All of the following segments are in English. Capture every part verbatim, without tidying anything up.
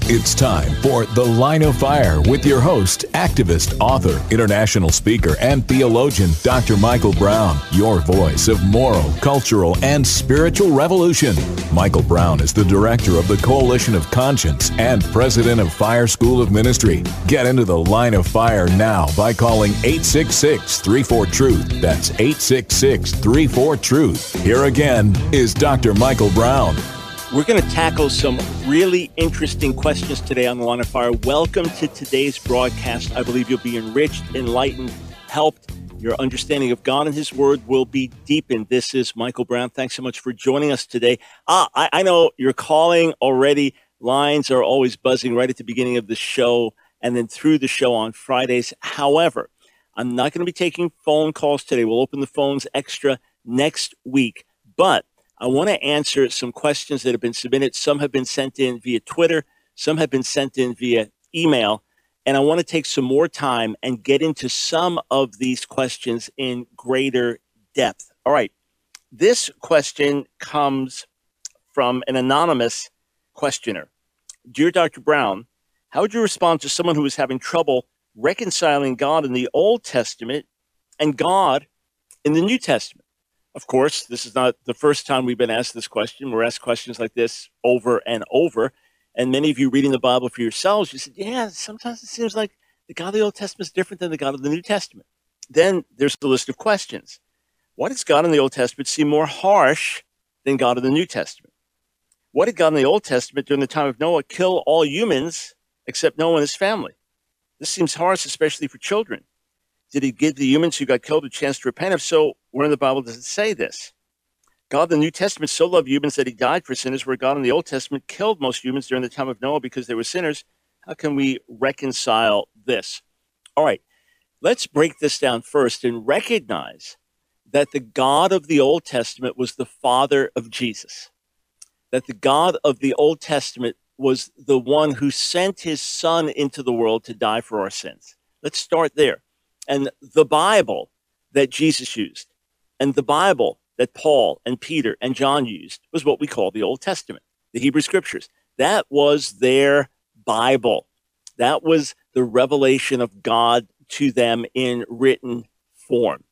It's time for The Line of Fire with your host, activist, author, international speaker, and theologian, Doctor Michael Brown, your voice of moral, cultural, and spiritual revolution. Michael Brown is the director of the Coalition of Conscience and president of Fire School of Ministry. Get into The Line of Fire now by calling eight six six, three four, TRUTH. That's eight six six, three four, TRUTH. Here again is Doctor Michael Brown. We're going to tackle some really interesting questions today on The Line of Fire. Welcome to today's broadcast. I believe you'll be enriched, enlightened, helped. Your understanding of God and His Word will be deepened. This is Michael Brown. Thanks so much for joining us today. Ah, I, I know you're calling already. Lines are always buzzing right at the beginning of the show and then through the show on Fridays. However, I'm not going to be taking phone calls today. We'll open the phones extra next week. But I want to answer some questions that have been submitted. Some have been sent in via Twitter. Some have been sent in via email. And I want to take some more time and get into some of these questions in greater depth. All right. This question comes from an anonymous questioner. Dear Doctor Brown, how would you respond to someone who is having trouble reconciling God in the Old Testament and God in the New Testament? Of course, this is not the first time we've been asked this question. We're asked questions like this over and over. And many of you reading the Bible for yourselves, you said, yeah, sometimes it seems like the God of the Old Testament is different than the God of the New Testament. Then there's the list of questions. Why does God in the Old Testament seem more harsh than God in the New Testament? Why did God in the Old Testament during the time of Noah kill all humans except Noah and his family? This seems harsh, especially for children. Did he give the humans who got killed a chance to repent? If so, where in the Bible does it say this? God in the New Testament so loved humans that he died for sinners, where God in the Old Testament killed most humans during the time of Noah because they were sinners. How can we reconcile this? All right, let's break this down first and recognize that the God of the Old Testament was the Father of Jesus, that the God of the Old Testament was the one who sent his Son into the world to die for our sins. Let's start there. And the Bible that Jesus used and the Bible that Paul and Peter and John used was what we call the Old Testament, the Hebrew Scriptures. That was their Bible. That was the revelation of God to them in written form.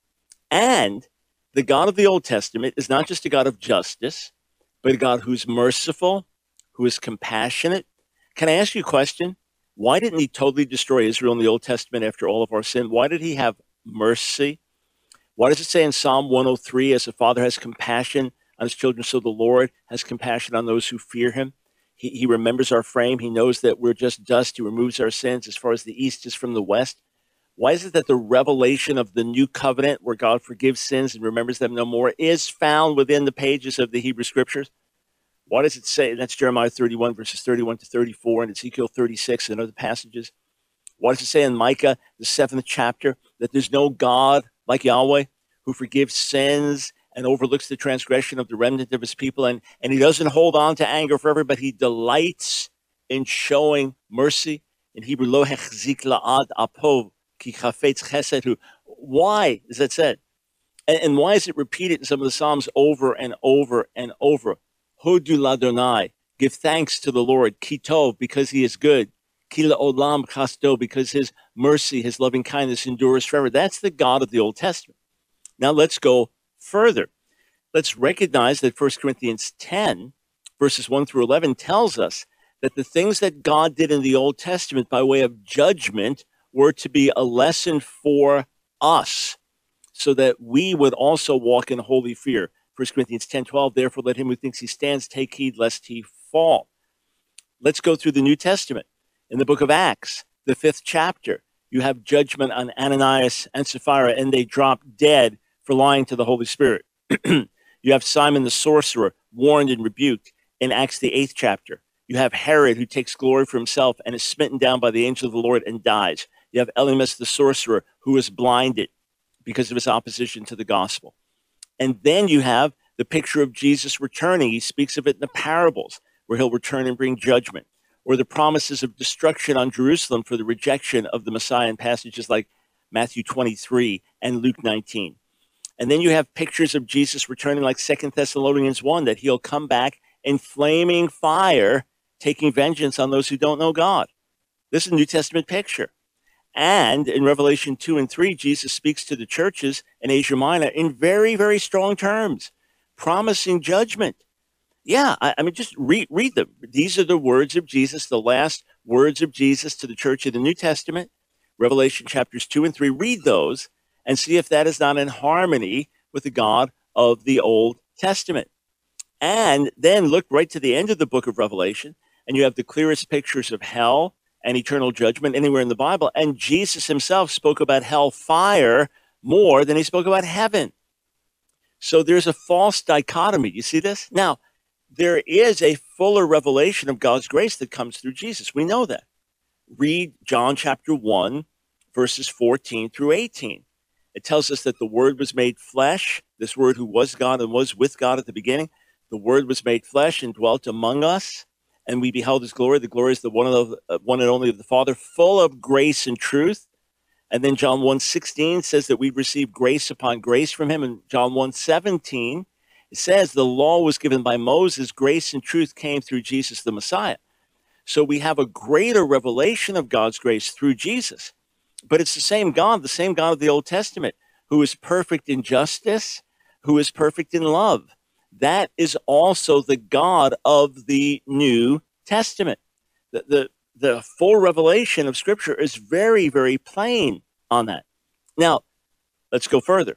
And the God of the Old Testament is not just a God of justice, but a God who's merciful, who is compassionate. Can I ask you a question? Why didn't he totally destroy Israel in the Old Testament after all of our sin? Why did he have mercy? Why does it say in Psalm one oh three, as the Father has compassion on his children, so the Lord has compassion on those who fear him? He, he remembers our frame. He knows that we're just dust. He removes our sins as far as the east is from the west. Why is it that the revelation of the new covenant, where God forgives sins and remembers them no more, is found within the pages of the Hebrew Scriptures? Why does it say, that's Jeremiah thirty-one, verses thirty-one to thirty-four, and Ezekiel thirty-six and other passages? Why does it say in Micah, the seventh chapter, that there's no God like Yahweh who forgives sins and overlooks the transgression of the remnant of his people? And, and he doesn't hold on to anger forever, but he delights in showing mercy. In Hebrew, lo hechzik la'ad apov ki chafetz chesed hu. Why is that said? And, and why is it repeated in some of the Psalms over and over and over? Hodu l'Adonai, give thanks to the Lord. Ki tov, because he is good. Ki la'olam chasto, because his mercy, his loving kindness endures forever. That's the God of the Old Testament. Now let's go further. Let's recognize that First Corinthians ten, verses one through eleven, tells us that the things that God did in the Old Testament by way of judgment were to be a lesson for us, so that we would also walk in holy fear. First Corinthians ten twelve, therefore let him who thinks he stands take heed lest he fall. Let's go through the New Testament. In the book of Acts, the fifth chapter, you have judgment on Ananias and Sapphira, and they drop dead for lying to the Holy Spirit. You have Simon the sorcerer warned and rebuked in Acts, the eighth chapter. You have Herod, who takes glory for himself and is smitten down by the angel of the Lord and dies. You have Elymas the sorcerer, who is blinded because of his opposition to the gospel. And then you have the picture of Jesus returning. He speaks of it in the parables, where he'll return and bring judgment, or the promises of destruction on Jerusalem for the rejection of the Messiah in passages like Matthew twenty-three and Luke nineteen. And then you have pictures of Jesus returning like Second Thessalonians one, that he'll come back in flaming fire taking vengeance on those who don't know God. This is a New Testament picture. And in Revelation two and three, Jesus speaks to the churches in Asia Minor in very, very strong terms, promising judgment. Yeah, I, I mean, just read, read them. These are the words of Jesus, the last words of Jesus to the church of the New Testament, Revelation chapters two and three. Read those and see if that is not in harmony with the God of the Old Testament. And then look right to the end of the book of Revelation, and you have the clearest pictures of hell and eternal judgment anywhere in the Bible. And Jesus himself spoke about hell fire more than he spoke about heaven. So there's a false dichotomy. You see this? Now, there is a fuller revelation of God's grace that comes through Jesus. We know that. Read John chapter one, verses fourteen through eighteen. It tells us that the Word was made flesh, this Word who was God and was with God at the beginning. The Word was made flesh and dwelt among us, and we beheld his glory. The glory is the one, of the, uh, one and only of the Father, full of grace and truth. And then John one sixteen says that we receive grace upon grace from him. And John one seventeen, it says the law was given by Moses, grace and truth came through Jesus the Messiah. So we have a greater revelation of God's grace through Jesus. But it's the same God, the same God of the Old Testament, who is perfect in justice, who is perfect in love. That is also the God of the New Testament. The, the, the full revelation of Scripture is very, very plain on that. Now, let's go further.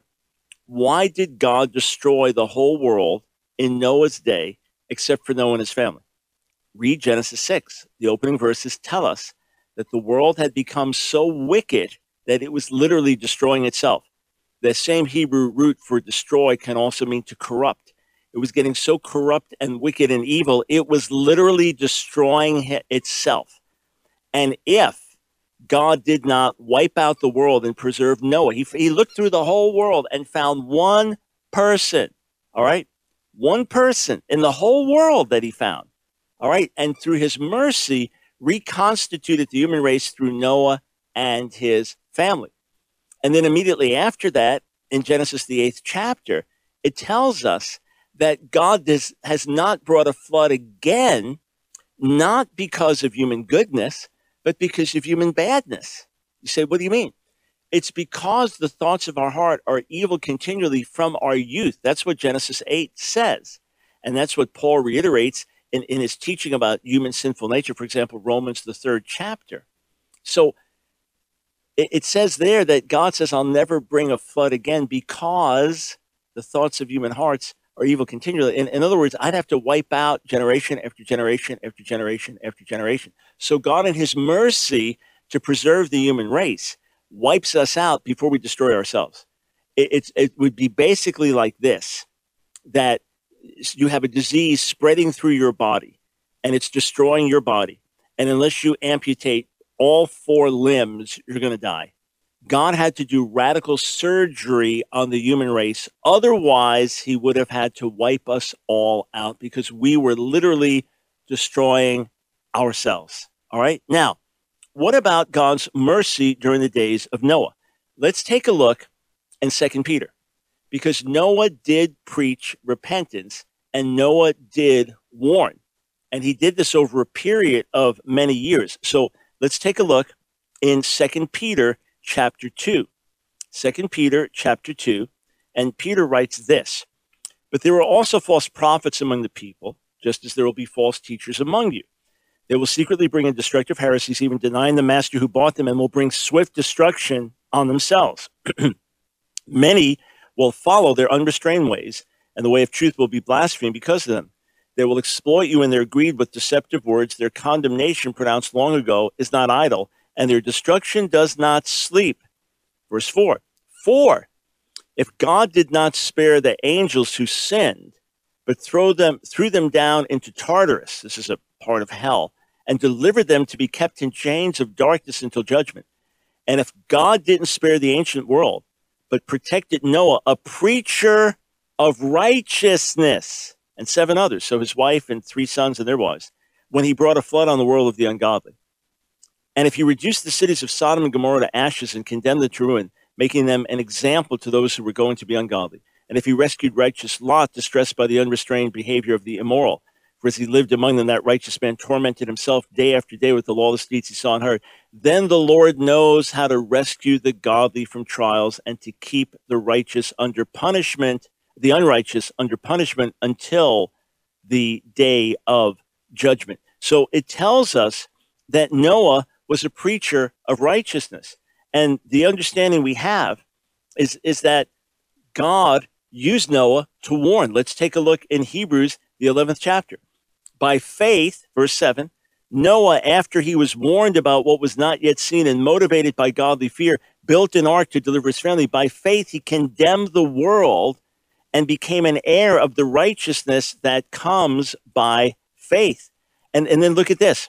Why did God destroy the whole world in Noah's day except for Noah and his family? Read Genesis six. The opening verses tell us that the world had become so wicked that it was literally destroying itself. The same Hebrew root for destroy can also mean to corrupt. It was getting so corrupt and wicked and evil, it was literally destroying itself. And if God did not wipe out the world and preserve Noah, he, he looked through the whole world and found one person, all right? One person in the whole world that he found, all right? And through his mercy, reconstituted the human race through Noah and his family. And then immediately after that, in Genesis, the eighth chapter, it tells us that God does, has not brought a flood again, not because of human goodness, but because of human badness. You say, what do you mean? It's because the thoughts of our heart are evil continually from our youth. That's what Genesis eight says. And that's what Paul reiterates in, in his teaching about human sinful nature, for example, Romans, the third chapter. So it, it says there that God says, I'll never bring a flood again because the thoughts of human hearts are evil continually. In, in other words, I'd have to wipe out generation after generation after generation after generation. So God, in his mercy to preserve the human race, wipes us out before we destroy ourselves. It, it's, it would be basically like this, that you have a disease spreading through your body, and it's destroying your body. And unless you amputate all four limbs, you're going to die. God had to do radical surgery on the human race. Otherwise, he would have had to wipe us all out because we were literally destroying ourselves. All right. Now, what about God's mercy during the days of Noah? Let's take a look in Second Peter, because Noah did preach repentance and Noah did warn. And he did this over a period of many years. So let's take a look in Second Peter chapter two. Second Peter chapter two, and Peter writes this: but there are also false prophets among the people, just as there will be false teachers among you. They will secretly bring in destructive heresies, even denying the master who bought them, and will bring swift destruction on themselves. Many will follow their unrestrained ways, and the way of truth will be blasphemed because of them. They will exploit you in their greed with deceptive words. Their condemnation pronounced long ago is not idle, and their destruction does not sleep. Verse four. For if God did not spare the angels who sinned, but throw them, threw them down into Tartarus, this is a part of hell, and delivered them to be kept in chains of darkness until judgment. And if God didn't spare the ancient world, but protected Noah, a preacher of righteousness, and seven others, so his wife and three sons and their wives, when he brought a flood on the world of the ungodly. And if he reduced the cities of Sodom and Gomorrah to ashes and condemned them to ruin, making them an example to those who were going to be ungodly. And if he rescued righteous Lot, distressed by the unrestrained behavior of the immoral. For as he lived among them, that righteous man tormented himself day after day with the lawless deeds he saw and heard. Then the Lord knows how to rescue the godly from trials and to keep the righteous under punishment, the unrighteous under punishment until the day of judgment. So it tells us that Noah was a preacher of righteousness. And the understanding we have is, is that God used Noah to warn. Let's take a look in Hebrews, the eleventh chapter. By faith, verse seven, Noah, after he was warned about what was not yet seen and motivated by godly fear, built an ark to deliver his family. By faith, he condemned the world and became an heir of the righteousness that comes by faith. And, and then look at this.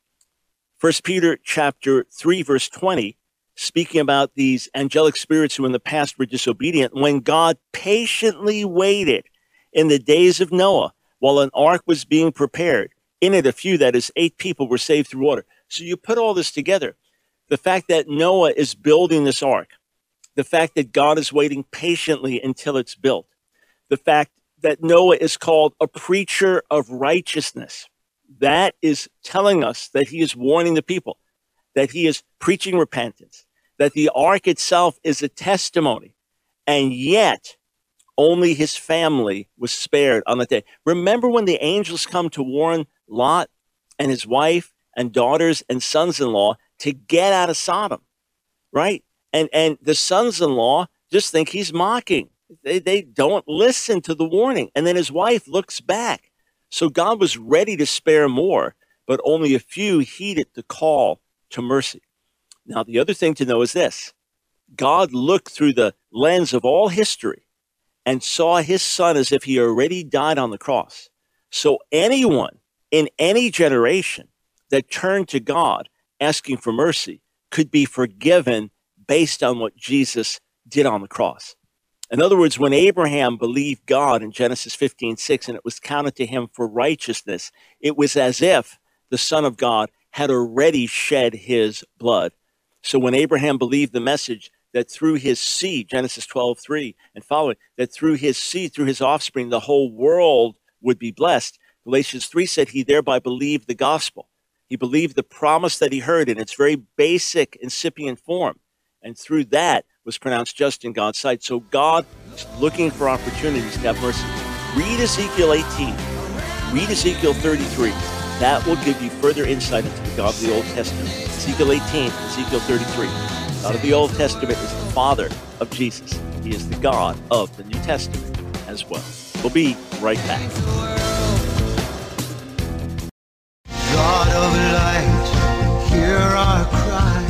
First Peter chapter three, verse twenty, speaking about these angelic spirits who in the past were disobedient, when God patiently waited in the days of Noah, while an ark was being prepared. In it, a few, that is, eight people, were saved through water. So you put all this together. The fact that Noah is building this ark, the fact that God is waiting patiently until it's built, the fact that Noah is called a preacher of righteousness, that is telling us that he is warning the people, that he is preaching repentance, that the ark itself is a testimony, and yet only his family was spared on that day. Remember when the angels come to warn Lot and his wife and daughters and sons-in-law to get out of Sodom, right? And and the sons-in-law just think he's mocking. They, they don't listen to the warning. And then his wife looks back. So God was ready to spare more, but only a few heeded the call to mercy. Now, the other thing to know is this. God looked through the lens of all history and saw his son as if he already died on the cross. So anyone in any generation that turned to God asking for mercy could be forgiven based on what Jesus did on the cross. In other words, when Abraham believed God in Genesis fifteen six, and it was counted to him for righteousness, it was as if the Son of God had already shed his blood. So when Abraham believed the message that through his seed, Genesis twelve three and following, that through his seed, through his offspring, the whole world would be blessed, Galatians three said he thereby believed the gospel. He believed the promise that he heard in its very basic incipient form, and through that was pronounced just in God's sight. So God is looking for opportunities to have mercy. Read Ezekiel eighteen, read Ezekiel thirty-three. That will give you further insight into the God of the Old Testament. Ezekiel eighteen, Ezekiel thirty-three. God of the Old Testament is the Father of Jesus. He is the God of the New Testament as well. We'll be right back. God of light, hear our cry,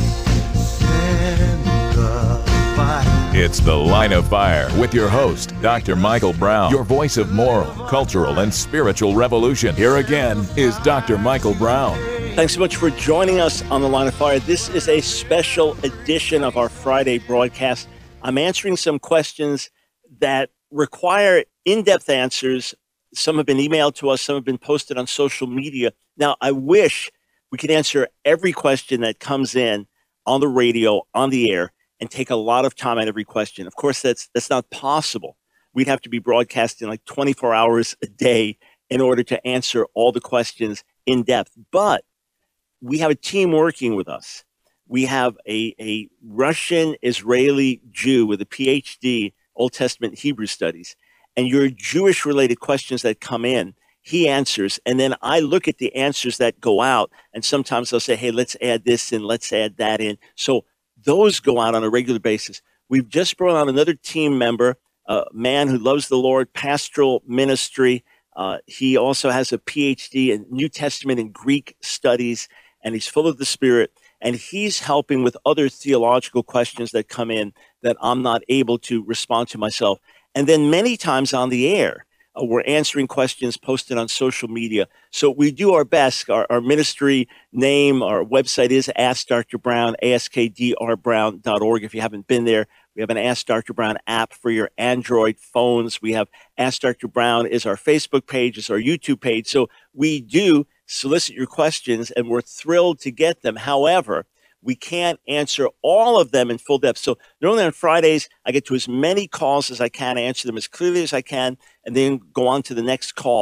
send the fire. It's The Line of Fire with your host, Doctor Michael Brown, your voice of moral, cultural, and spiritual revolution. Here again is Doctor Michael Brown. Thanks so much for joining us on The Line of Fire. This is a special edition of our Friday broadcast. I'm answering some questions that require in-depth answers. Some have been emailed to us, some have been posted on social media. Now, I wish we could answer every question that comes in on the radio, on the air, and take a lot of time on every question. Of course, that's that's not possible. We'd have to be broadcasting like twenty-four hours a day in order to answer all the questions in depth. But we have a team working with us. We have a, a Russian-Israeli Jew with a P H D, Old Testament Hebrew studies. And your Jewish-related questions that come in, he answers. And then I look at the answers that go out. And sometimes I'll say, hey, let's add this in, let's add that in. So those go out on a regular basis. We've just brought on another team member, a man who loves the Lord, pastoral ministry. Uh, he also has a P H D in New Testament and Greek studies, and he's full of the Spirit. And he's helping with other theological questions that come in that I'm not able to respond to myself. And then many times on the air, uh, we're answering questions posted on social media. So we do our best. Our, our ministry name, our website is Ask Doctor Brown, A S K D R brown dot org. If you haven't been there, we have an Ask Doctor Brown app for your Android phones. We have Ask Doctor Brown is our Facebook page, is our YouTube page. So we do solicit your questions, and we're thrilled to get them. However, we can't answer all of them in full depth. So normally on Fridays, I get to as many calls as I can, answer them as clearly as I can, and then go on to the next call.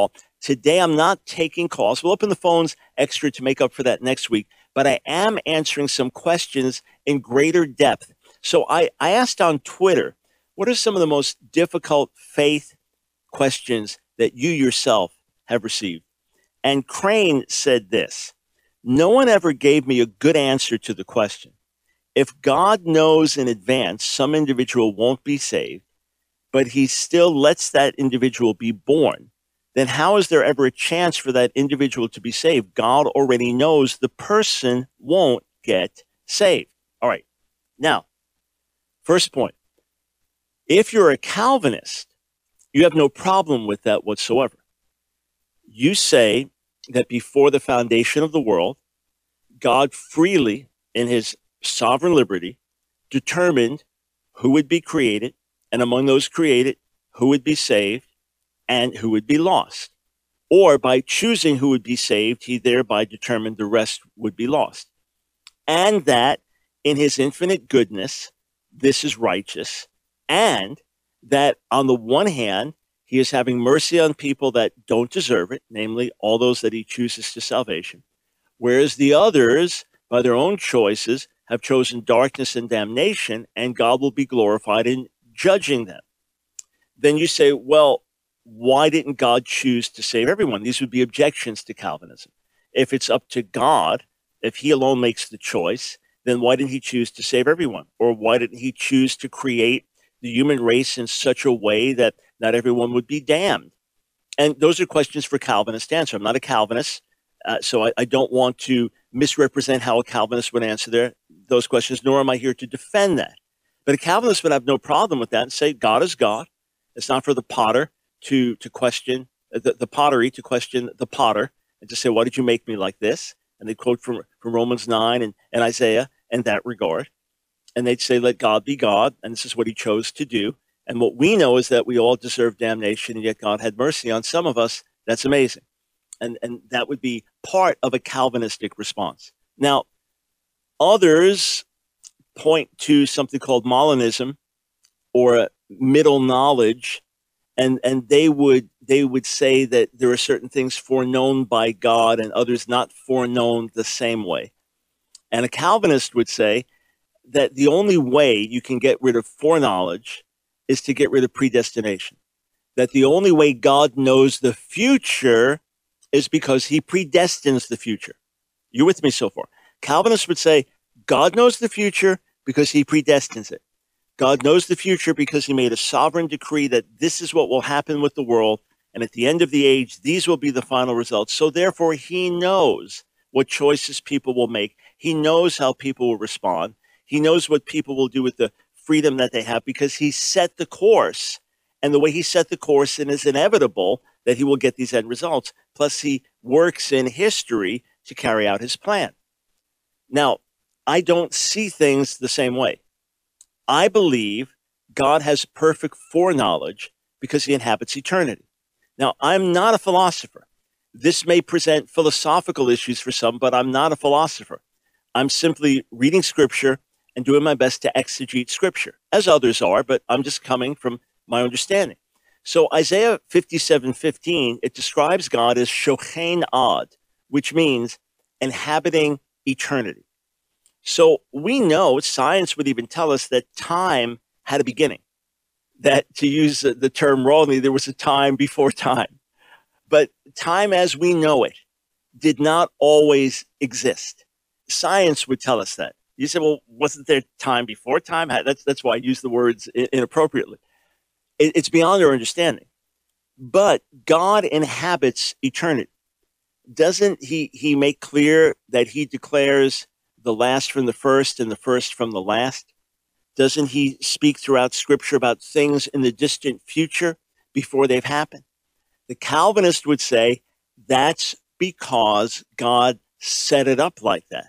Today, I'm not taking calls. We'll open the phones extra to make up for that next week, but I am answering some questions in greater depth. So I, I asked on Twitter, what are some of the most difficult faith questions that you yourself have received? And Crane said this: no one ever gave me a good answer to the question. If God knows in advance some individual won't be saved, but he still lets that individual be born, then how is there ever a chance for that individual to be saved? God already knows the person won't get saved. All right. Now, first point. If you're a Calvinist, you have no problem with that whatsoever. You say that before the foundation of the world, God freely, in his sovereign liberty, determined who would be created, and among those created, who would be saved and who would be lost. Or by choosing who would be saved, he thereby determined the rest would be lost. And that in his infinite goodness, this is righteous, and that on the one hand, he is having mercy on people that don't deserve it, namely all those that he chooses to salvation, whereas the others, by their own choices, have chosen darkness and damnation, and God will be glorified in judging them. Then you say, well, why didn't God choose to save everyone? These would be objections to Calvinism. If it's up to God, if he alone makes the choice, then why didn't he choose to save everyone? Or why didn't he choose to create the human race in such a way that not everyone would be damned? And those are questions for Calvinists to answer. I'm not a Calvinist, uh, so I, I don't want to misrepresent how a Calvinist would answer their, those questions, nor am I here to defend that. But a Calvinist would have no problem with that and say, God is God. It's not for the potter to, to question, the, the pottery to question the potter and to say, why did you make me like this? And they quote from, from Romans nine and, and Isaiah in that regard. And they'd say, let God be God, and this is what he chose to do. And what we know is that we all deserve damnation, and yet God had mercy on some of us. That's amazing. And, and that would be part of a Calvinistic response. Now, others point to something called Molinism or middle knowledge, and, and they would they would say that there are certain things foreknown by God and others not foreknown the same way. And a Calvinist would say that the only way you can get rid of foreknowledge is to get rid of predestination. That the only way God knows the future is because he predestines the future. You with me so far? Calvinists would say God knows the future because he predestines it. God knows the future because he made a sovereign decree that this is what will happen with the world, and at the end of the age, these will be the final results. So therefore, he knows what choices people will make. He knows how people will respond. He knows what people will do with the freedom that they have because he set the course. And the way he set the course, it is inevitable that he will get these end results. Plus, he works in history to carry out his plan. Now, I don't see things the same way. I believe God has perfect foreknowledge because he inhabits eternity. Now, I'm not a philosopher. This may present philosophical issues for some, but I'm not a philosopher. I'm simply reading scripture and doing my best to exegete scripture, as others are, but I'm just coming from my understanding. So Isaiah fifty-seven fifteen, it describes God as shochein ad, which means inhabiting eternity. So we know, science would even tell us that time had a beginning, that to use the term wrongly, there was a time before time. But time as we know it did not always exist. Science would tell us that. You say, well, wasn't there time before time? That's, that's why I use the words inappropriately. It, it's beyond our understanding. But God inhabits eternity. Doesn't he, he make clear that he declares the last from the first and the first from the last? Doesn't he speak throughout Scripture about things in the distant future before they've happened? The Calvinist would say that's because God set it up like that.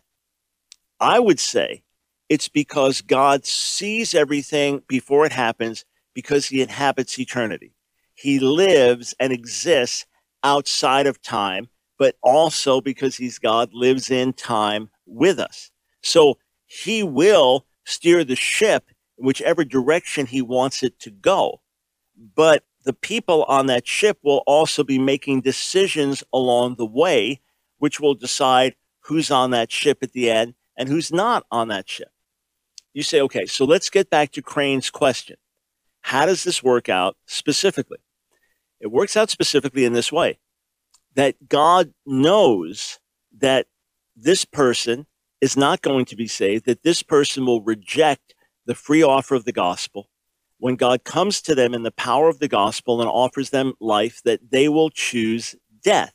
I would say it's because God sees everything before it happens because he inhabits eternity. He lives and exists outside of time, but also because he's God, lives in time with us. So he will steer the ship in whichever direction he wants it to go. But the people on that ship will also be making decisions along the way, which will decide who's on that ship at the end and who's not on that ship. You say, okay, so let's get back to Crane's question. How does this work out specifically? It works out specifically in this way, that God knows that this person is not going to be saved, that this person will reject the free offer of the gospel. When God comes to them in the power of the gospel and offers them life, that they will choose death.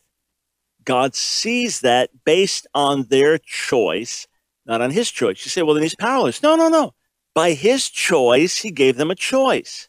God sees that based on their choice, not on his choice. You say, well, then he's powerless. No, no, no. By his choice, he gave them a choice.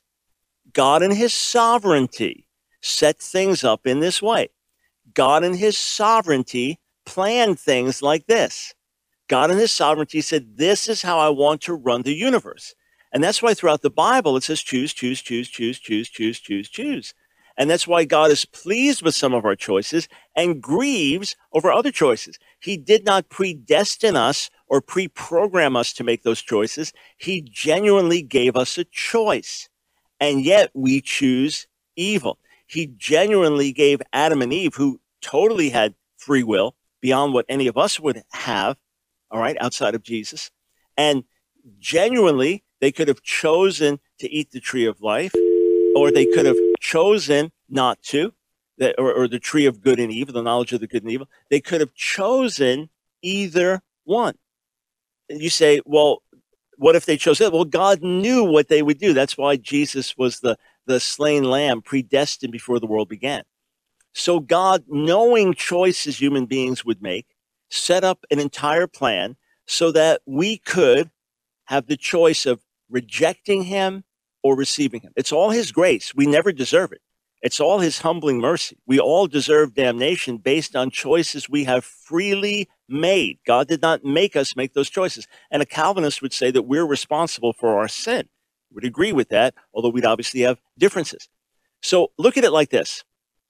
God in his sovereignty set things up in this way. God in his sovereignty planned things like this. God in his sovereignty said, this is how I want to run the universe. And that's why throughout the Bible, it says choose, choose, choose, choose, choose, choose, choose, choose. And that's why God is pleased with some of our choices and grieves over other choices. He did not predestine us or pre-program us to make those choices. He genuinely gave us a choice. And yet we choose evil. He genuinely gave Adam and Eve, who totally had free will beyond what any of us would have, all right, outside of Jesus. And genuinely, they could have chosen to eat the tree of life, or they could have chosen not to, that, or, or the tree of good and evil, the knowledge of the good and evil. They could have chosen either one. And you say, well, what if they chose it? Well, God knew what they would do. That's why Jesus was the, the slain lamb, predestined before the world began. So God, knowing choices human beings would make, set up an entire plan so that we could have the choice of rejecting him or receiving him. It's all his grace. We never deserve it. It's all his humbling mercy. We all deserve damnation based on choices we have freely made. God did not make us make those choices. And a Calvinist would say that we're responsible for our sin. Would agree with that, although we'd obviously have differences. So look at it like this.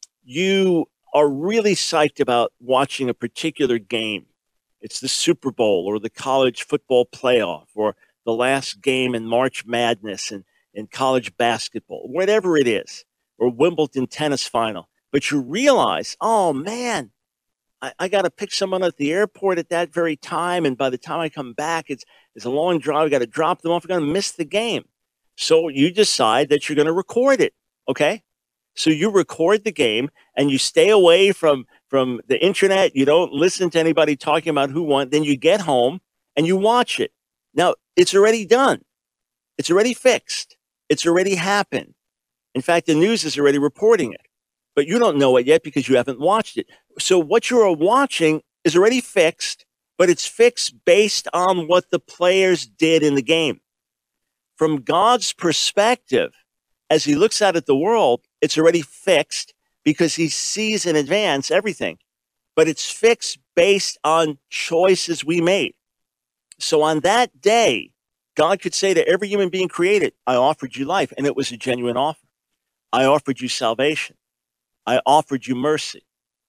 You are really psyched about watching a particular game. It's the Super Bowl or the college football playoff or the last game in March Madness and in college basketball, whatever it is, or Wimbledon tennis final. But you realize, oh man, I, I got to pick someone at the airport at that very time. And by the time I come back, it's, it's a long drive. I got to drop them off. I'm going to miss the game. So you decide that you're going to record it. Okay. So you record the game and you stay away from, from the internet. You don't listen to anybody talking about who won. Then you get home and you watch it. Now, it's already done. It's already fixed. It's already happened. In fact, the news is already reporting it. But you don't know it yet because you haven't watched it. So what you're watching is already fixed, but it's fixed based on what the players did in the game. From God's perspective, as he looks out at the world, it's already fixed because he sees in advance everything. But it's fixed based on choices we made. So on that day, God could say to every human being created, I offered you life, and it was a genuine offer. I offered you salvation. I offered you mercy.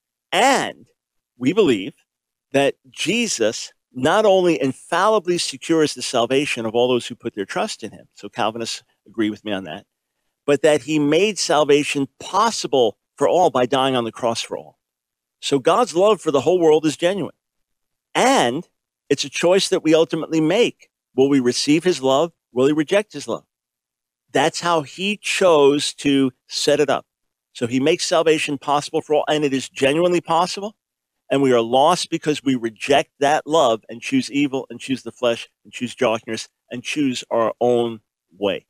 And we believe that Jesus not only infallibly secures the salvation of all those who put their trust in him, so Calvinists agree with me on that, but that he made salvation possible for all by dying on the cross for all. So God's love for the whole world is genuine. And it's a choice that we ultimately make. Will we receive his love? Will he reject his love? That's how he chose to set it up. So he makes salvation possible for all, and it is genuinely possible. And we are lost because we reject that love and choose evil and choose the flesh and choose darkness and choose our own way.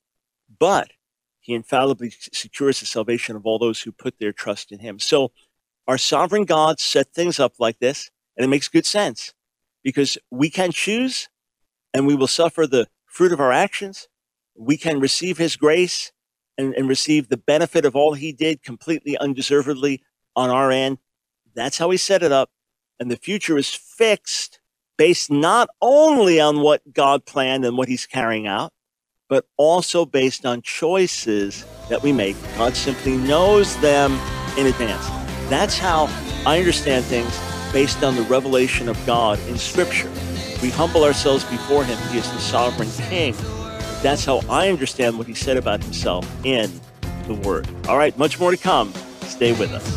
But he infallibly secures the salvation of all those who put their trust in him. So our sovereign God set things up like this, and it makes good sense because we can choose and we will suffer the fruit of our actions. We can receive his grace and, and receive the benefit of all he did completely undeservedly on our end. That's how he set it up. And the future is fixed based not only on what God planned and what he's carrying out, but also based on choices that we make. God simply knows them in advance. That's how I understand things based on the revelation of God in Scripture. We humble ourselves before him. He is the sovereign king. That's how I understand what he said about himself in the Word. All right, much more to come. Stay with us.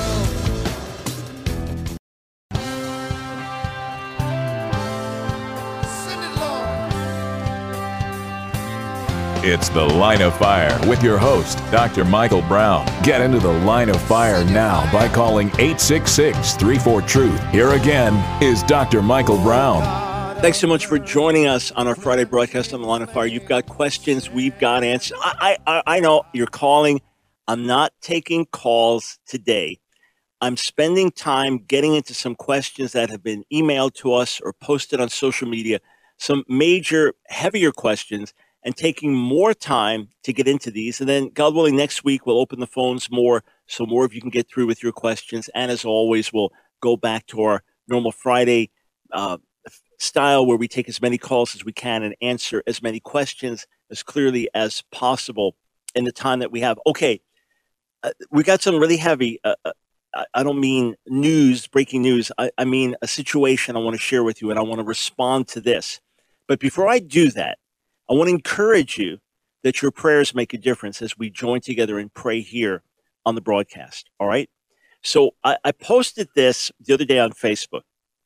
It's The Line of Fire with your host, Doctor Michael Brown. Get into the Line of Fire now by calling eight six six, three four, truth. Here again is Doctor Michael Brown. Thanks so much for joining us on our Friday broadcast on The Line of Fire. You've got questions, we've got answers. I, I, I know you're calling. I'm not taking calls today. I'm spending time getting into some questions that have been emailed to us or posted on social media, some major, heavier questions, and taking more time to get into these. And then, God willing, next week we'll open the phones more so more of you can get through with your questions. And as always, we'll go back to our normal Friday uh, style where we take as many calls as we can and answer as many questions as clearly as possible in the time that we have. Okay, uh, we got some really heavy, uh, uh, I don't mean news, breaking news. I, I mean a situation I want to share with you, and I want to respond to this. But before I do that, I want to encourage you that your prayers make a difference as we join together and pray here on the broadcast, all right? So I, I posted this the other day on Facebook.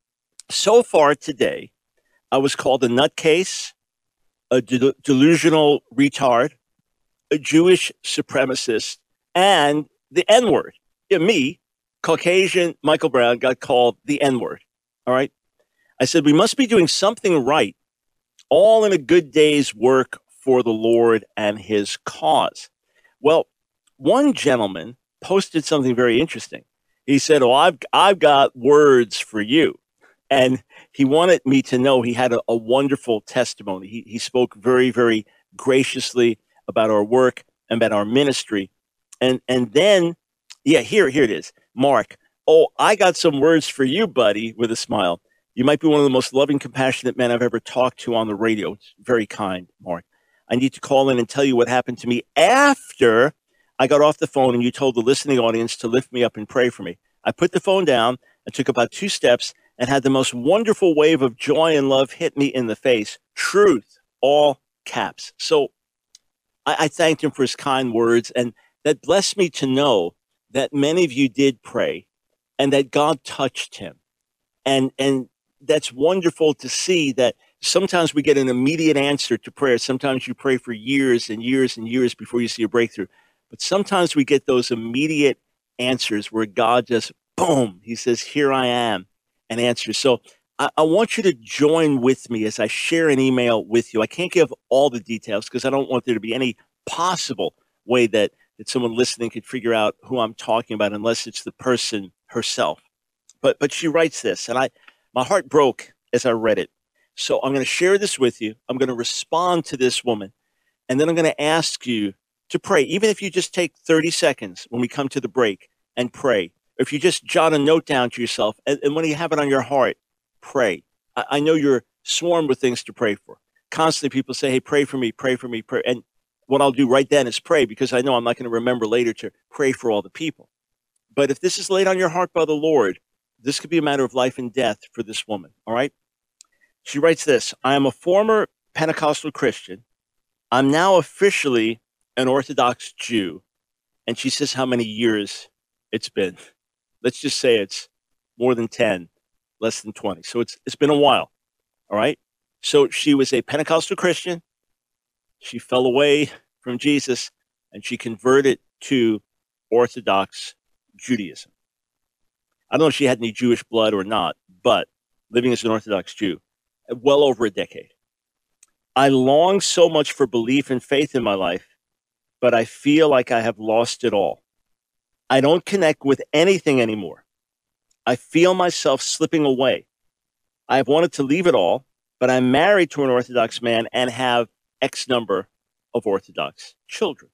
So far today, I was called a nutcase, a de- delusional retard, a Jewish supremacist, and the N-word. Yeah, me, Caucasian Michael Brown, got called the N-word, all right? I said, we must be doing something right, all in a good day's work for the Lord and his cause. Well, one gentleman posted something very interesting. He said, oh, I've, I've got words for you. And he wanted me to know he had a, a wonderful testimony. He, he spoke very, very graciously about our work and about our ministry. And, and then, yeah, here, here it is. Mark, oh, I got some words for you, buddy, with a smile. You might be one of the most loving, compassionate men I've ever talked to on the radio. It's very kind, Mark. I need to call in and tell you what happened to me after I got off the phone and you told the listening audience to lift me up and pray for me. I put the phone down and took about two steps and had the most wonderful wave of joy and love hit me in the face. Truth, all caps. So I, I thanked him for his kind words, and that blessed me to know that many of you did pray and that God touched him. And, and, that's wonderful to see that sometimes we get an immediate answer to prayer. Sometimes you pray for years and years and years before you see a breakthrough. But sometimes we get those immediate answers where God just, boom, he says, here I am, and answers. So I, I want you to join with me as I share an email with you. I can't give all the details because I don't want there to be any possible way that, that someone listening could figure out who I'm talking about unless it's the person herself. But, but she writes this, and I, my heart broke as I read it. So I'm going to share this with you. I'm going to respond to this woman. And then I'm going to ask you to pray, even if you just take thirty seconds when we come to the break and pray. If you just jot a note down to yourself, and, and when you have it on your heart, pray. I, I know you're swarmed with things to pray for. Constantly people say, hey, pray for me, pray for me, pray. And what I'll do right then is pray, because I know I'm not going to remember later to pray for all the people. But if this is laid on your heart by the Lord, this could be a matter of life and death for this woman, all right? She writes this, I am a former Pentecostal Christian. I'm now officially an Orthodox Jew. And she says how many years it's been. Let's just say it's more than ten, less than twenty. So it's it's been a while, all right? So she was a Pentecostal Christian. She fell away from Jesus, and she converted to Orthodox Judaism. I don't know if she had any Jewish blood or not, but living as an Orthodox Jew, well over a decade. I long so much for belief and faith in my life, but I feel like I have lost it all. I don't connect with anything anymore. I feel myself slipping away. I've wanted to leave it all, but I'm married to an Orthodox man and have X number of Orthodox children.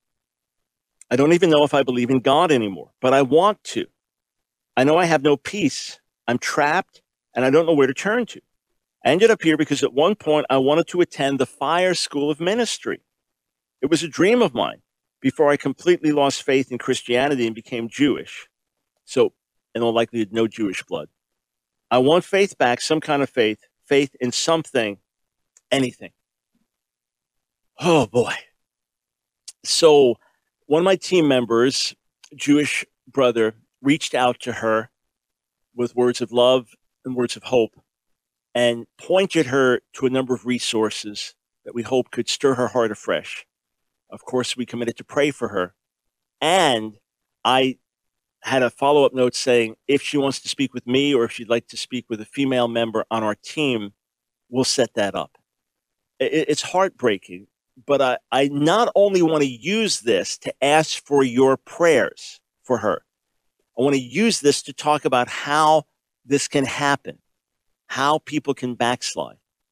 I don't even know if I believe in God anymore, but I want to. I know I have no peace. I'm trapped, and I don't know where to turn to. I ended up here because at one point I wanted to attend the Fire School of Ministry. It was a dream of mine before I completely lost faith in Christianity and became Jewish. So, in all likelihood, no Jewish blood. I want faith back, some kind of faith, faith in something, anything. Oh, boy. So, one of my team members, Jewish brother, reached out to her with words of love and words of hope and pointed her to a number of resources that we hope could stir her heart afresh. Of course, we committed to pray for her. And I had a follow-up note saying, if she wants to speak with me or if she'd like to speak with a female member on our team, we'll set that up. It, it's heartbreaking, but I, I not only want to use this to ask for your prayers for her, I want to use this to talk about how this can happen, how people can backslide.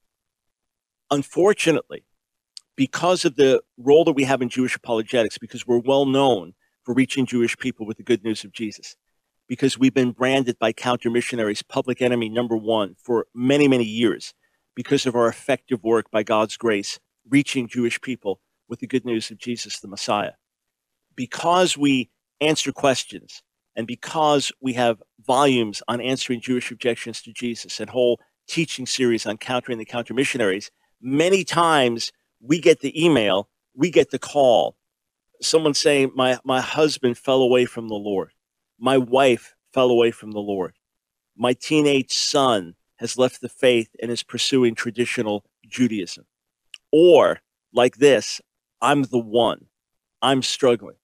Unfortunately, because of the role that we have in Jewish apologetics, because we're well known for reaching Jewish people with the good news of Jesus, because we've been branded by counter missionaries public enemy number one for many, many years, because of our effective work by God's grace, reaching Jewish people with the good news of Jesus, the Messiah. Because we answer questions, and because we have volumes on answering Jewish objections to Jesus and whole teaching series on countering the counter missionaries, many times we get the email, we get the call, someone saying, my, my husband fell away from the Lord. My wife fell away from the Lord. My teenage son has left the faith and is pursuing traditional Judaism. Or, like this, I'm the one. I'm struggling.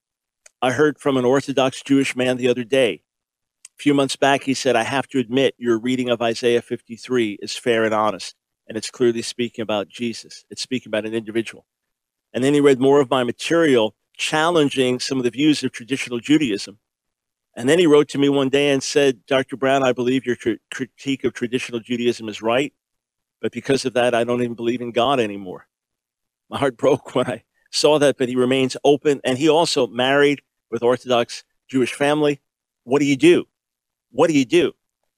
I heard from an Orthodox Jewish man the other day. A few months back, he said, I have to admit your reading of Isaiah fifty-three is fair and honest, and it's clearly speaking about Jesus. It's speaking about an individual. And then he read more of my material challenging some of the views of traditional Judaism. And then he wrote to me one day and said, Doctor Brown, I believe your cr- critique of traditional Judaism is right, but because of that, I don't even believe in God anymore. My heart broke when I saw that, but he remains open. And he also married with Orthodox Jewish family. What do you do? What do you do?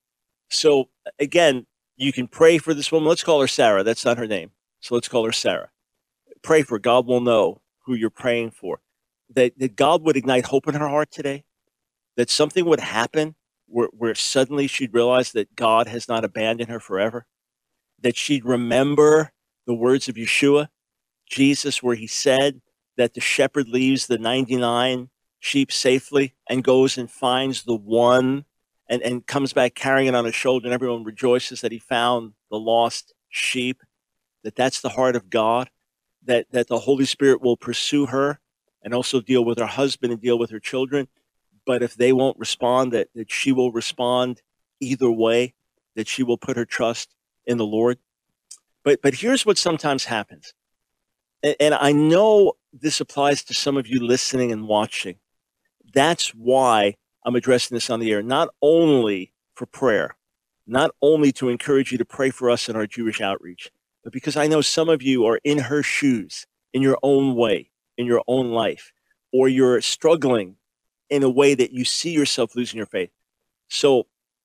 So again, you can pray for this woman. Let's call her Sarah. That's not her name. So let's call her Sarah. Pray for her. God will know who you're praying for. That, that God would ignite hope in her heart today. That something would happen where, where suddenly she'd realize that God has not abandoned her forever. That she'd remember the words of Yeshua, Jesus, where he said that the shepherd leaves the ninety-nine sheep safely and goes and finds the one and, and comes back carrying it on his shoulder, and everyone rejoices that he found the lost sheep, that that's the heart of God, that, that the Holy Spirit will pursue her and also deal with her husband and deal with her children. But if they won't respond, that, that she will respond either way, that she will put her trust in the Lord. But, but here's what sometimes happens. And, and I know this applies to some of you listening and watching. That's why I'm addressing this on the air, not only for prayer, not only to encourage you to pray for us in our Jewish outreach, but because I know some of you are in her shoes in your own way, in your own life, or you're struggling in a way that you see yourself losing your faith. So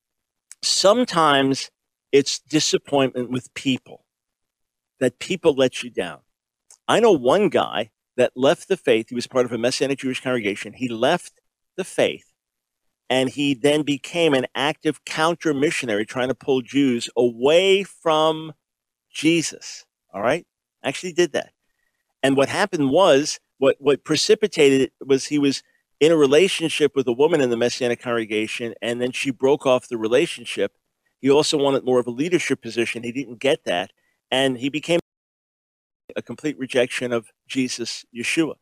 sometimes it's disappointment with people, that people let you down. I know one guy that left the faith. He was part of a Messianic Jewish congregation. He left the faith, and he then became an active counter missionary trying to pull Jews away from Jesus. All right? Actually did that. And what happened was, what, what precipitated it was he was in a relationship with a woman in the Messianic congregation, and then she broke off the relationship. He also wanted more of a leadership position. He didn't get that. And he became a complete rejection of Jesus, Yeshua.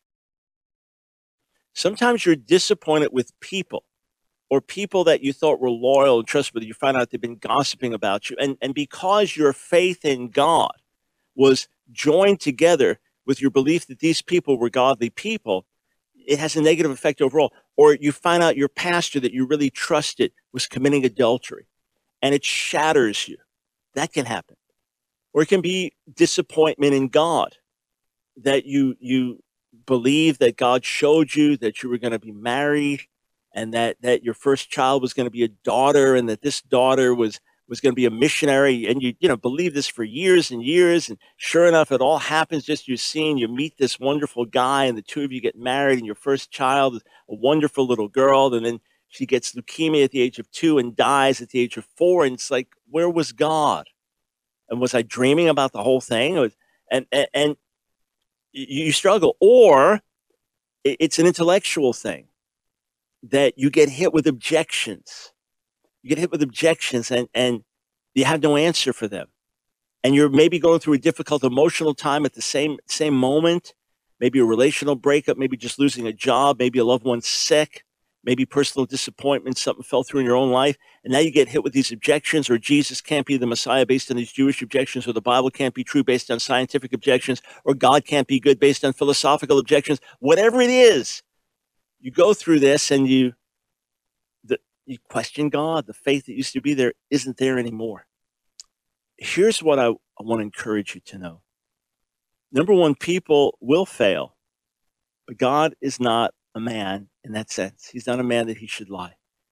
Sometimes you're disappointed with people, or people that you thought were loyal and trustworthy. You find out they've been gossiping about you. And, and because your faith in God was joined together with your belief that these people were godly people, it has a negative effect overall. Or you find out your pastor that you really trusted was committing adultery, and it shatters you. That can happen. Or it can be disappointment in God, that you you believe that God showed you that you were going to be married, and that, that your first child was going to be a daughter, and that this daughter was, was going to be a missionary, and you you know believe this for years and years, and sure enough, it all happens just you're seeing, you meet this wonderful guy, and the two of you get married, and your first child is a wonderful little girl, and then she gets leukemia at the age of two and dies at the age of four, and it's like, where was God? And was I dreaming about the whole thing? And, and, and you struggle. Or It's an intellectual thing that you get hit with objections. You get hit with objections and, and you have no answer for them. And you're maybe going through a difficult emotional time at the same same moment, maybe a relational breakup, maybe just losing a job, maybe a loved one's sick, maybe personal disappointment, something fell through in your own life, and now you get hit with these objections, or Jesus can't be the Messiah based on these Jewish objections, or the Bible can't be true based on scientific objections, or God can't be good based on philosophical objections. Whatever it is, you go through this and you, the, you question God. The faith that used to be there isn't there anymore. Here's what I, I want to encourage you to know. Number one, people will fail, but God is not a man in that sense. He's not a man that he should lie.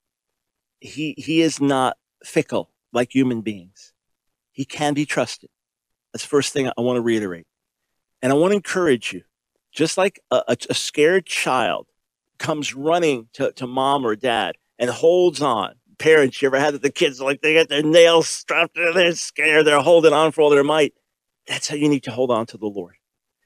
He, he is not fickle like human beings. He can be trusted. That's the first thing I want to reiterate. And I want to encourage you, just like a, a, a scared child comes running to, to mom or dad and holds on. Parents, you ever had the kids, like they get their nails strapped and they're scared, they're holding on for all their might. That's how you need to hold on to the Lord.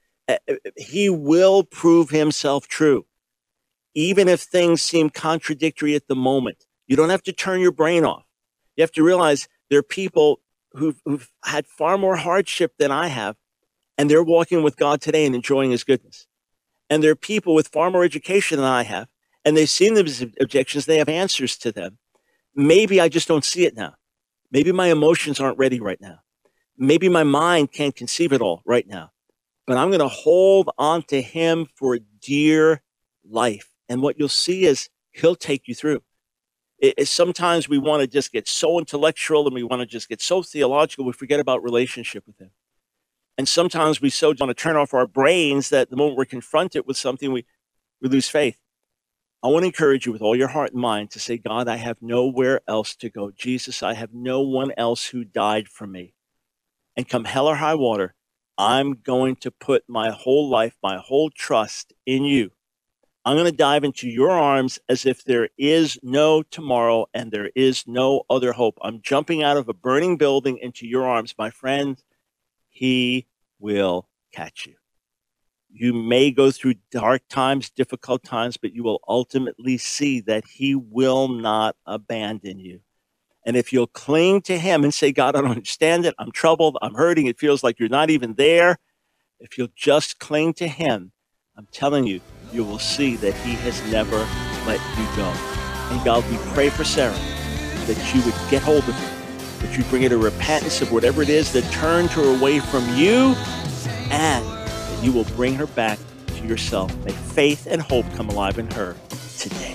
He will prove himself true, even if things seem contradictory at the moment. You don't have to turn your brain off. You have to realize there are people who've, who've had far more hardship than I have, and they're walking with God today and enjoying his goodness. And there are people with far more education than I have, and they've seen those objections. They have answers to them. Maybe I just don't see it now. Maybe my emotions aren't ready right now. Maybe my mind can't conceive it all right now. But I'm going to hold on to him for dear life. And what you'll see is he'll take you through. It, it, sometimes we want to just get so intellectual and we want to just get so theological, we forget about relationship with him. And sometimes we so want to turn off our brains that the moment we're confronted with something, we, we lose faith. I want to encourage you with all your heart and mind to say, God, I have nowhere else to go. Jesus, I have no one else who died for me. And come hell or high water, I'm going to put my whole life, my whole trust in you. I'm going to dive into your arms as if there is no tomorrow and there is no other hope. I'm jumping out of a burning building into your arms. My friend, he will catch you. You may go through dark times, difficult times, but you will ultimately see that he will not abandon you. And if you'll cling to him and say, God, I don't understand it. I'm troubled. I'm hurting. It feels like you're not even there. If you'll just cling to him, I'm telling you, you will see that he has never let you go. And God, we pray for Sarah that you would get hold of her, that you bring her to repentance of whatever it is that turned her away from you, and that you will bring her back to yourself. May faith and hope come alive in her today.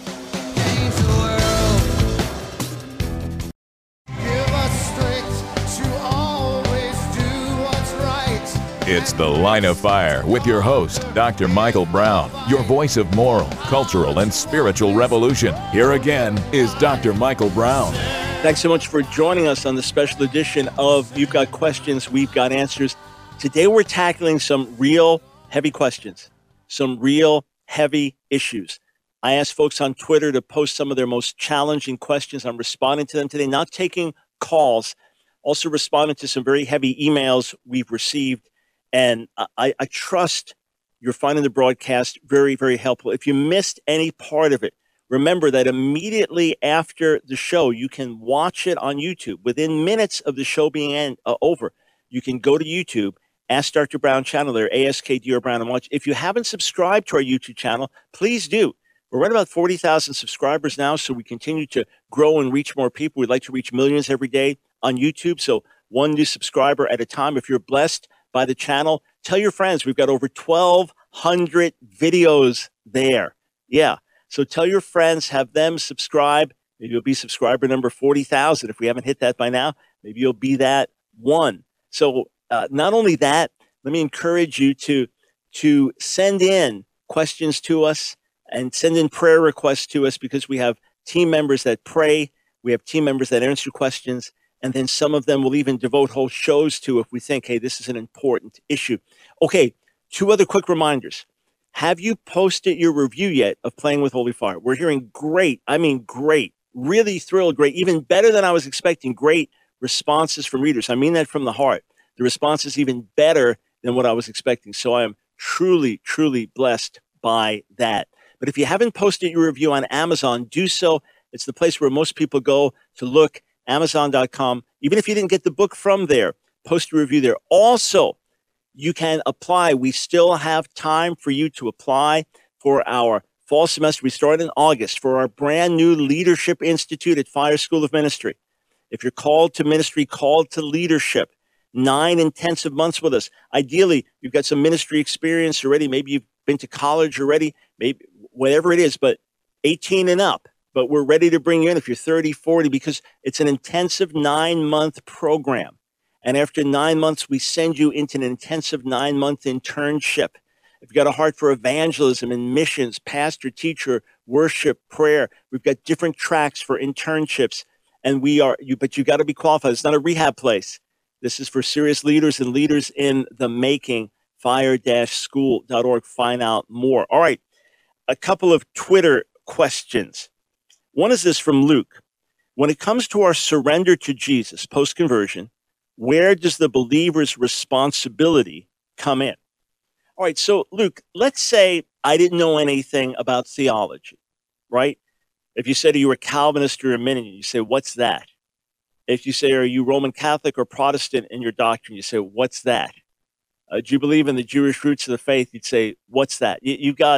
It's The Line of Fire with your host, Doctor Michael Brown, your voice of moral, cultural, and spiritual revolution. Here again is Doctor Michael Brown. Thanks so much for joining us on the special edition of You've Got Questions, We've Got Answers. Today we're tackling some real heavy questions, some real heavy issues. I asked folks on Twitter to post some of their most challenging questions. I'm responding to them today, not taking calls, also responding to some very heavy emails we've received. And I, I trust you're finding the broadcast very, very helpful. If you missed any part of it, remember that immediately after the show, you can watch it on YouTube. Within minutes of the show being end, uh, over, you can go to YouTube, Ask Doctor Brown channel there, A S K D R Brown, and watch. If you haven't subscribed to our YouTube channel, please do. We're right about forty thousand subscribers now, so we continue to grow and reach more people. We'd like to reach millions every day on YouTube, so one new subscriber at a time. If you're blessed by the channel, tell your friends. We've got over twelve hundred videos there. Yeah, so tell your friends, have them subscribe. Maybe you'll be subscriber number forty thousand. If we haven't hit that by now, maybe you'll be that one. So uh, not only that, let me encourage you to, to send in questions to us and send in prayer requests to us, because we have team members that pray. We have team members that answer questions. And then some of them will even devote whole shows to if we think, hey, this is an important issue. Okay, two other quick reminders. Have you posted your review yet of Playing with Holy Fire? We're hearing great, I mean great, really thrilled, great, even better than I was expecting, great responses from readers. I mean that from the heart. The response is even better than what I was expecting. So I am truly, truly blessed buy that. But if you haven't posted your review on Amazon, do so. It's the place where most people go to look, amazon dot com. Even if you didn't get the book from there, post a review there. Also, you can apply. We still have time for you to apply for our fall semester. We start in August for our brand new Leadership Institute at Fire School of Ministry. If you're called to ministry, called to leadership, nine intensive months with us. Ideally, you've got some ministry experience already. Maybe you've been to college already, maybe whatever it is, but eighteen and up. But we're ready to bring you in if you're thirty, forty, because it's an intensive nine-month program. And after nine months, we send you into an intensive nine-month internship. If you've got a heart for evangelism and missions, pastor, teacher, worship, prayer, we've got different tracks for internships. And we are, you, but you got to be qualified. It's not a rehab place. This is for serious leaders and leaders in the making. fire dash school dot org. Find out more. All right. A couple of Twitter questions. One is this from Luke. When it comes to our surrender to Jesus post-conversion, where does the believer's responsibility come in? All right. So, Luke, let's say I didn't know anything about theology, right? If you said you were Calvinist or a Arminian, you say, what's that? If you say, are you Roman Catholic or Protestant in your doctrine? You say, what's that? Uh, do you believe in the Jewish roots of the faith? You'd say, what's that? You, you've got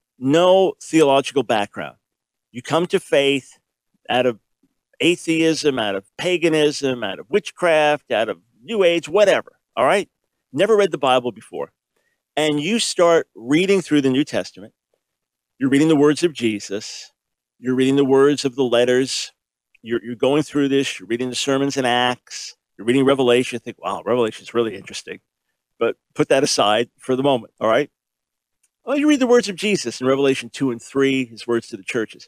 no theological background. You come to faith out of atheism, out of paganism, out of witchcraft, out of New Age, whatever, all right? Never read the Bible before. And you start reading through the New Testament. You're reading the words of Jesus. You're reading the words of the letters. You're, you're going through this. You're reading the sermons in Acts. You're reading Revelation. You think, wow, Revelation is really interesting. But put that aside for the moment, all right? Well, you read the words of Jesus in Revelation two and three, his words to the churches.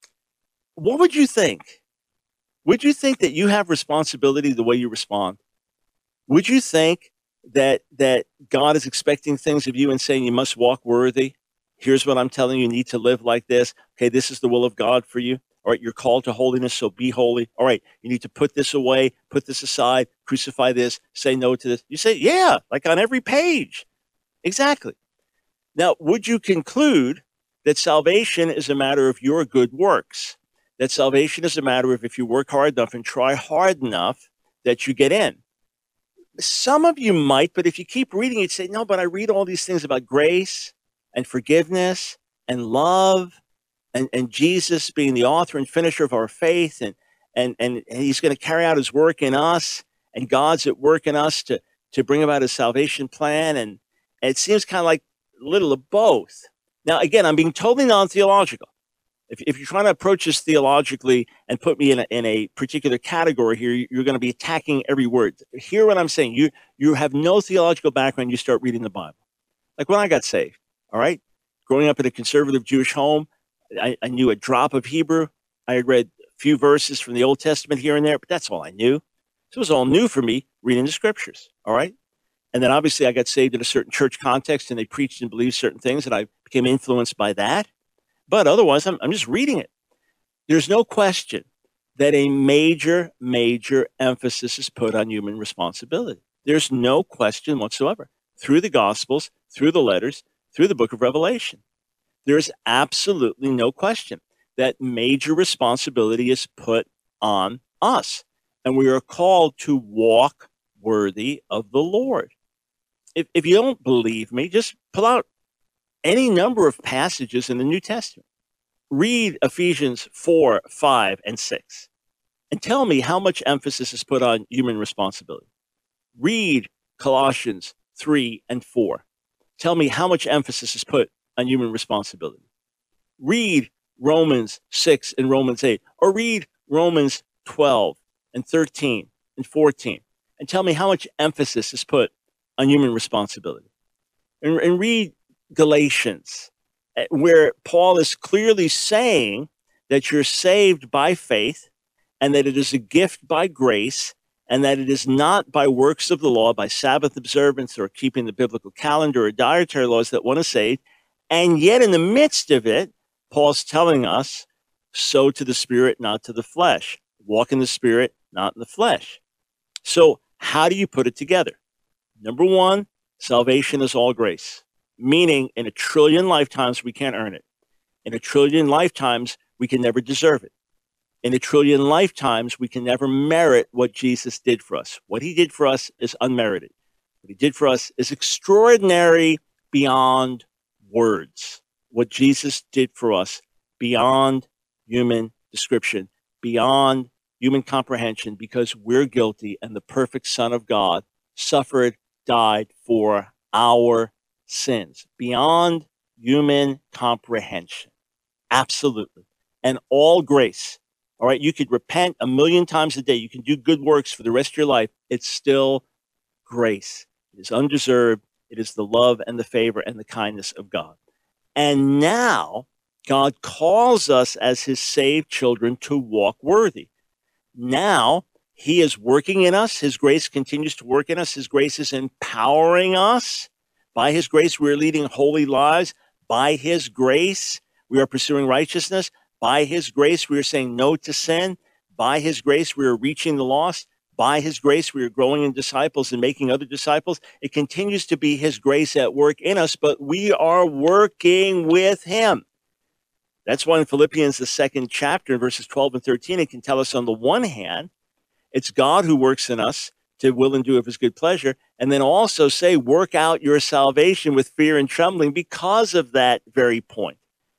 What would you think? Would you think that you have responsibility the way you respond? Would you think that that God is expecting things of you and saying you must walk worthy? Here's what I'm telling you, you need to live like this. Okay, this is the will of God for you. All right, you're called to holiness, so be holy. All right, you need to put this away, put this aside, crucify this, say no to this. You say, yeah, like on every page. Exactly. Now, would you conclude that salvation is a matter of your good works? That salvation is a matter of if you work hard enough and try hard enough that you get in? Some of you might, but if you keep reading, you'd say, no, but I read all these things about grace and forgiveness and love and, and Jesus being the author and finisher of our faith, and, and, and, and he's going to carry out his work in us, and God's at work in us to, to bring about his salvation plan. And, and it seems kind of like a little of both. Now, again, I'm being totally non-theological. If, if you're trying to approach this theologically and put me in a, in a particular category here, you're going to be attacking every word. Hear what I'm saying. You, you have no theological background. You start reading the Bible. Like when I got saved, all right? Growing up in a conservative Jewish home, I, I knew a drop of Hebrew. I had read a few verses from the Old Testament here and there, but that's all I knew. So it was all new for me, reading the scriptures, all right? And then obviously I got saved in a certain church context, and they preached and believed certain things, and I became influenced by that. But otherwise, I'm, I'm just reading it. There's no question that a major, major emphasis is put on human responsibility. There's no question whatsoever. Through the Gospels, through the letters, through the book of Revelation, there's absolutely no question that major responsibility is put on us. And we are called to walk worthy of the Lord. If, if you don't believe me, just pull out any number of passages in the New Testament. Read Ephesians four, five, and six, and tell me how much emphasis is put on human responsibility. Read Colossians three and four. Tell me how much emphasis is put on human responsibility. Read Romans six and Romans eight, or read Romans twelve and thirteen and fourteen, and tell me how much emphasis is put on human responsibility. And, and read Galatians, where Paul is clearly saying that you're saved by faith, and that it is a gift by grace, and that it is not by works of the law, by Sabbath observance or keeping the biblical calendar or dietary laws that one is saved. And yet in the midst of it, Paul's telling us, sow to the Spirit, not to the flesh. Walk in the Spirit, not in the flesh. So how do you put it together? Number one, salvation is all grace. meaning in a trillion lifetimes we can't earn it. In a trillion lifetimes, we can never deserve it. In a trillion lifetimes, we can never merit what Jesus did for us. What he did for us is unmerited. What he did for us is extraordinary beyond words. What Jesus did for us beyond human description, beyond human comprehension, because we're guilty and the perfect Son of God suffered, died for our sins, beyond human comprehension. Absolutely. And all grace. All right, you could repent a million times a day. You can do good works for the rest of your life. It's still grace. It is undeserved. It is the love and the favor and the kindness of God. And now God calls us as his saved children to walk worthy. Now he is working in us. His grace continues to work in us. His grace is empowering us. By his grace, we are leading holy lives. By his grace, we are pursuing righteousness. By his grace, we are saying no to sin. By his grace, we are reaching the lost. By his grace, we are growing in disciples and making other disciples. It continues to be his grace at work in us, but we are working with him. That's why in Philippians, the second chapter, verses twelve and thirteen, it can tell us on the one hand, it's God who works in us to will and do of his good pleasure, and then also say, work out your salvation with fear and trembling because of that very point.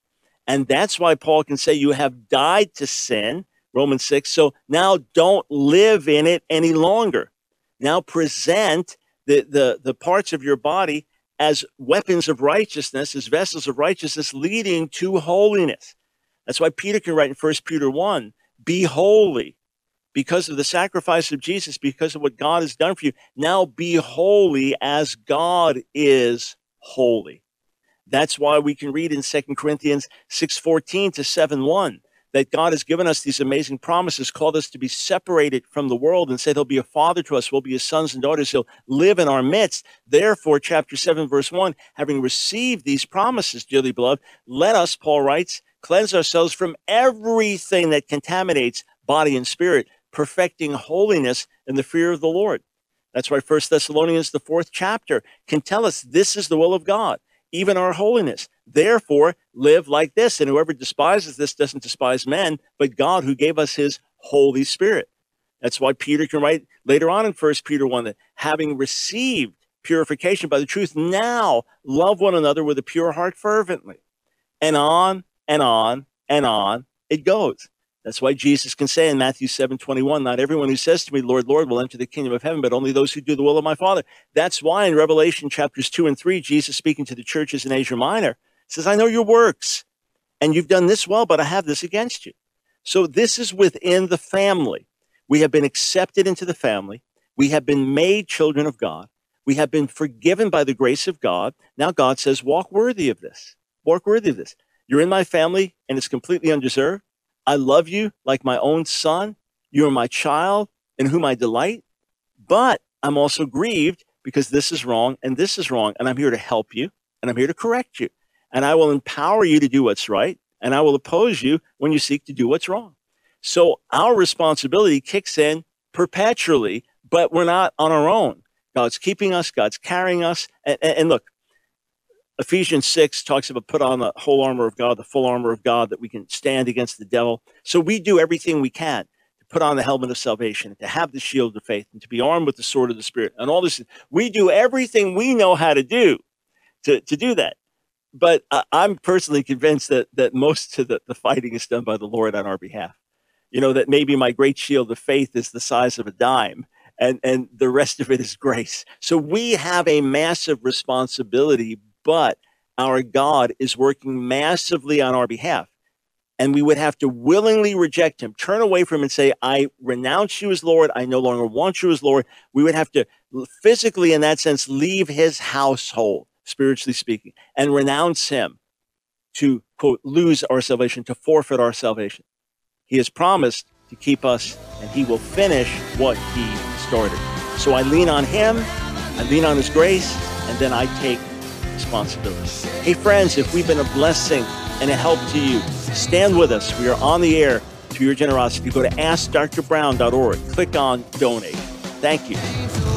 And that's why Paul can say you have died to sin, Romans six, so now don't live in it any longer. Now present the, the, the parts of your body as weapons of righteousness, as vessels of righteousness leading to holiness. That's why Peter can write in First Peter one, be holy because of the sacrifice of Jesus, because of what God has done for you. Now be holy as God is holy. That's why we can read in Second Corinthians six fourteen to seven one that God has given us these amazing promises, called us to be separated from the world, and said he'll be a father to us, we'll be his sons and daughters, he'll live in our midst. Therefore, chapter seven, verse one, having received these promises, dearly beloved, let us, Paul writes, cleanse ourselves from everything that contaminates body and spirit, perfecting holiness in the fear of the Lord. That's why First Thessalonians, the fourth chapter, can tell us this is the will of God, even our holiness. Therefore, live like this. And whoever despises this doesn't despise men, but God who gave us his Holy Spirit. That's why Peter can write later on in First Peter one that having received purification by the truth, now love one another with a pure heart fervently. And on and on and on it goes. That's why Jesus can say in Matthew seven twenty-one, not everyone who says to me, Lord, Lord, will enter the kingdom of heaven, but only those who do the will of my Father. That's why in Revelation chapters two and three, Jesus speaking to the churches in Asia Minor says, I know your works, and you've done this well, but I have this against you. So this is within the family. We have been accepted into the family. We have been made children of God. We have been forgiven by the grace of God. Now God says, walk worthy of this. Walk worthy of this. You're in my family, and it's completely undeserved. I love you like my own son. You are my child in whom I delight. But I'm also grieved because this is wrong and this is wrong. And I'm here to help you, and I'm here to correct you. And I will empower you to do what's right, and I will oppose you when you seek to do what's wrong. So our responsibility kicks in perpetually, but we're not on our own. God's keeping us. God's carrying us. And, and, and look, Ephesians six talks about put on the whole armor of God, the full armor of God, that we can stand against the devil. So we do everything we can to put on the helmet of salvation, to have the shield of faith, and to be armed with the sword of the Spirit. And all this, we do everything we know how to do to, to do that. But uh, I'm personally convinced that that most of the, the fighting is done by the Lord on our behalf. You know, that maybe my great shield of faith is the size of a dime, and, and the rest of it is grace. So we have a massive responsibility, but our God is working massively on our behalf. And we would have to willingly reject him, turn away from him and say, I renounce you as Lord. I no longer want you as Lord. We would have to physically, in that sense, leave his household, spiritually speaking, and renounce him to, quote, lose our salvation, to forfeit our salvation. He has promised to keep us, and he will finish what he started. So I lean on him, I lean on his grace, and then I take responsibility. Hey, friends, if we've been a blessing and a help to you, stand with us. We are on the air through your generosity. Go to ask dr brown dot org. Click on Donate. Thank you.